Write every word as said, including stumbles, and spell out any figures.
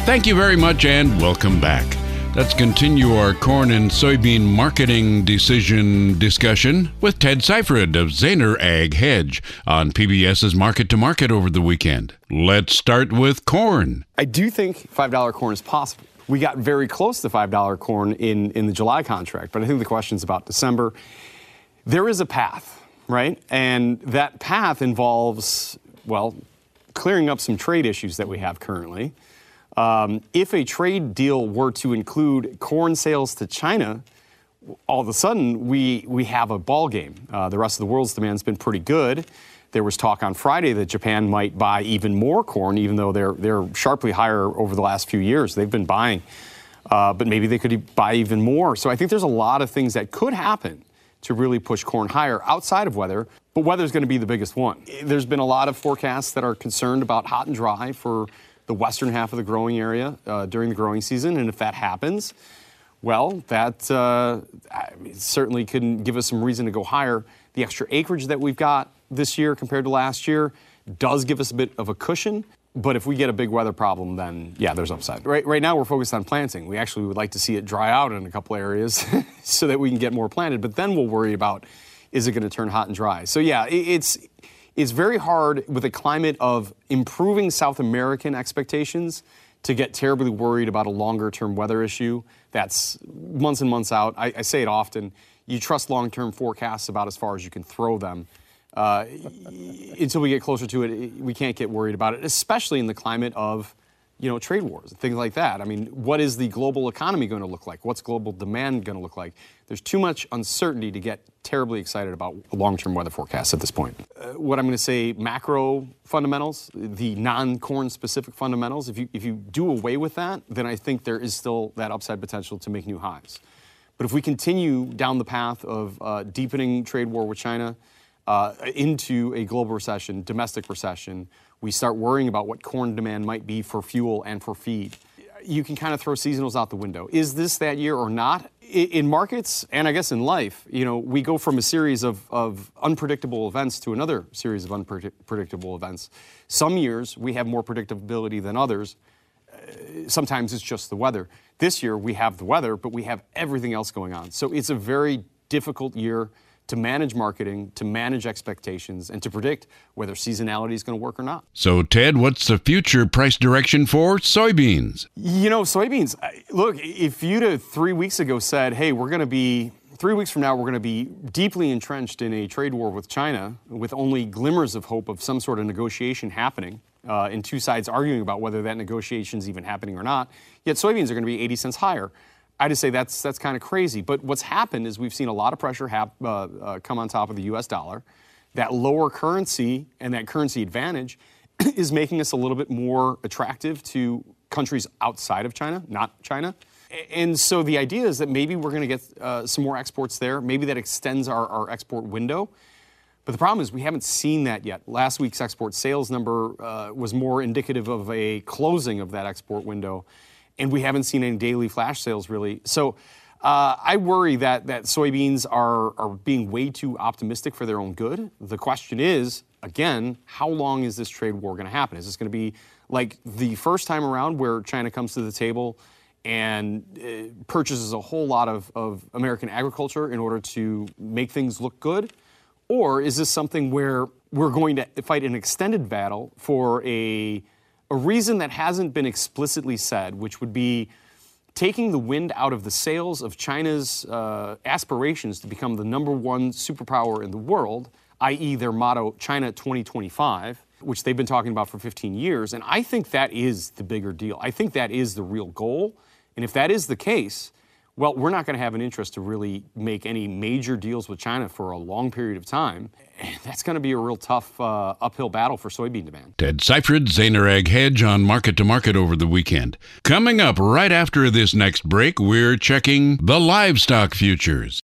Thank you very much and welcome back. Let's continue our corn and soybean marketing decision discussion with Ted Seifried of Zaner Ag Hedge on PBS's Market to Market over the weekend. Let's start with corn. I do think five dollar corn is possible. We got very close to five dollar corn in, in the July contract, but I think the question's about December. There is a path, right? And that path involves, well, clearing up some trade issues that we have currently. Um, if a trade deal were to include corn sales to China, all of a sudden we we have a ball game. Uh, the rest of the world's demand's been pretty good. There was talk on Friday that Japan might buy even more corn, even though they're they're sharply higher over the last few years. They've been buying, uh, but maybe they could buy even more. So I think there's a lot of things that could happen to really push corn higher outside of weather, but weather's going to be the biggest one. There's been a lot of forecasts that are concerned about hot and dry for the western half of the growing area uh, during the growing season, and if that happens, well, that uh, I mean, certainly can give us some reason to go higher. The extra acreage that we've got this year compared to last year does give us a bit of a cushion, but if we get a big weather problem, then yeah, there's upside. Right, right now we're focused on planting. We actually would like to see it dry out in a couple areas so that we can get more planted, but then we'll worry about, is it going to turn hot and dry? So yeah, it, it's It's very hard with a climate of improving South American expectations to get terribly worried about a longer-term weather issue that's months and months out. I, I say it often. You trust long-term forecasts about as far as you can throw them. Uh, until we get closer to it, we can't get worried about it, especially in the climate of, you know, trade wars and things like that. I mean, what is the global economy going to look like? What's global demand going to look like? There's too much uncertainty to get terribly excited about long-term weather forecasts at this point. Uh, what I'm going to say, macro fundamentals, the non-corn specific fundamentals, if you if you do away with that, then I think there is still that upside potential to make new highs. But if we continue down the path of uh, deepening trade war with China uh, into a global recession, domestic recession, we start worrying about what corn demand might be for fuel and for feed, you can kind of throw seasonals out the window. Is this that year or not? In markets, and I guess in life, you know, we go from a series of, of unpredictable events to another series of unpredictable events. Some years we have more predictability than others. Uh, sometimes it's just the weather. This year we have the weather, but we have everything else going on. So it's a very difficult year to manage marketing, to manage expectations, and to predict whether seasonality is going to work or not. So, Ted, what's the future price direction for soybeans? You know, soybeans, look, if you'd have three weeks ago said, hey, we're going to be, three weeks from now, we're going to be deeply entrenched in a trade war with China with only glimmers of hope of some sort of negotiation happening, uh, and two sides arguing about whether that negotiation is even happening or not, yet soybeans are going to be eighty cents higher. I just say that's that's kind of crazy. But what's happened is we've seen a lot of pressure hap, uh, uh, come on top of the U S dollar. That lower currency and that currency advantage is making us a little bit more attractive to countries outside of China, not China. And so the idea is that maybe we're going to get uh, some more exports there. Maybe that extends our, our export window. But the problem is we haven't seen that yet. Last week's export sales number uh, was more indicative of a closing of that export window. And we haven't seen any daily flash sales, really. So uh, I worry that that soybeans are, are being way too optimistic for their own good. The question is, again, how long is this trade war going to happen? Is this going to be like the first time around where China comes to the table and uh, purchases a whole lot of, of American agriculture in order to make things look good? Or is this something where we're going to fight an extended battle for a A reason that hasn't been explicitly said, which would be taking the wind out of the sails of China's uh, aspirations to become the number one superpower in the world, that is their motto, China twenty twenty-five, which they've been talking about for fifteen years. And I think that is the bigger deal. I think that is the real goal. And if that is the case, well, we're not going to have an interest to really make any major deals with China for a long period of time. And that's going to be a real tough uh, uphill battle for soybean demand. Ted Seifried, Zaner Ag Hedge on Market to Market over the weekend. Coming up right after this next break, we're checking the livestock futures.